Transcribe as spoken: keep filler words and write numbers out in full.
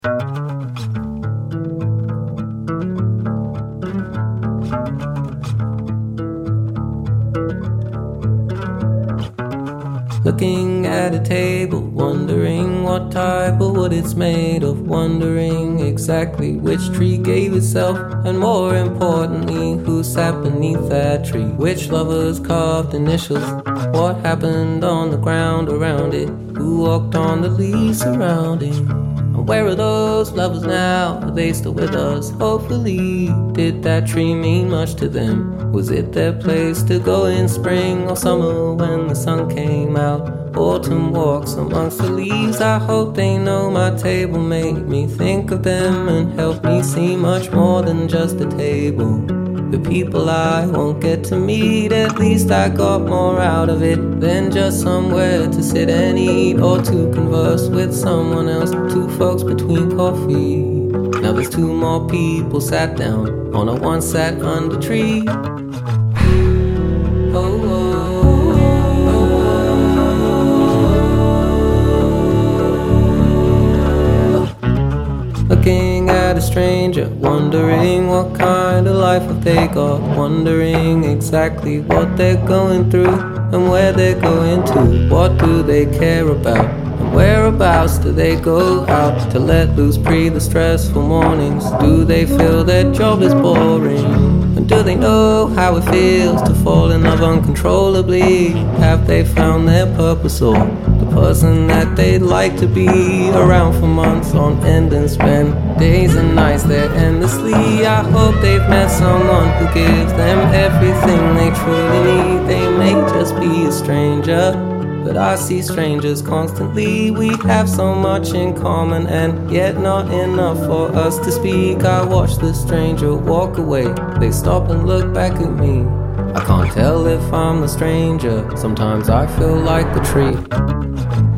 Looking at a table, wondering what type or what it's made of, wondering exactly which tree gave itself, and more importantly, who sat beneath that tree, which lovers carved initials, what happened on the ground around it, who walked on the leaves surrounding. And where are those lovers now? Are they still with us? Hopefully. Did that tree mean much to them? Was it their place to go in spring or summer when the sun came out? Autumn walks amongst the leaves. I hope they know my table made me think of them and helped me see much more than just a table. The people I won't get to meet, at least I got more out of it than just somewhere to sit and eat or to converse with someone else. Two folks between coffee. Now there's two more people sat down on a one sat under tree. Oh, oh, oh, oh. Looking at a stranger, wondering what kind of life have they got, wondering exactly what they're going through and where they're going to. What do they care about? And whereabouts do they go out to let loose pre the stressful mornings? Do they feel their job is boring? And do they know how it feels to fall in love uncontrollably? Have they found their purpose or the person that they'd like to be around for months on end and spend days and nights there endlessly? I hope they've met someone who gives them everything they truly need. They may just be a stranger, but I see strangers constantly. We have so much in common and yet not enough for us to speak. I watch the stranger walk away, they stop and look back at me. I can't tell if I'm the stranger, sometimes I feel like the tree.